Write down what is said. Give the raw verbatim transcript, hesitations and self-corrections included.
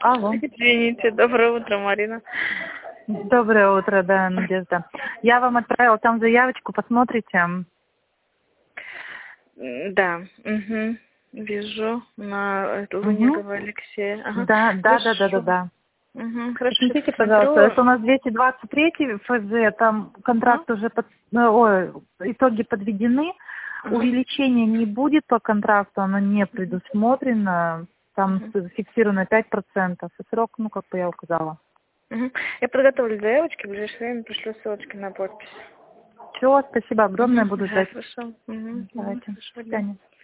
Алло. Извините, доброе утро, Марина. Доброе утро, да, Надежда. Я вам отправила там заявочку, посмотрите. Да, угу. Вижу на эту Угу. Лунегова Алексея. Ага. Да, да, да, да, да, да. Угу. Хорошо, Посмотрите, сейчас пожалуйста, посмотрю. это у нас двести двадцать три эф зэ, там контракт Ага. уже, под, ой, итоги подведены, Ага. увеличения не будет по контракту, оно не предусмотрено, там Угу. фиксировано пять процентов, и срок, ну, как бы я указала. Угу. Я подготовлю заявочки, в ближайшее время пришлю ссылочки на подпись. Все, спасибо огромное, Угу. буду Да, ждать. хорошо. Угу. Давайте, Угу. до свидания.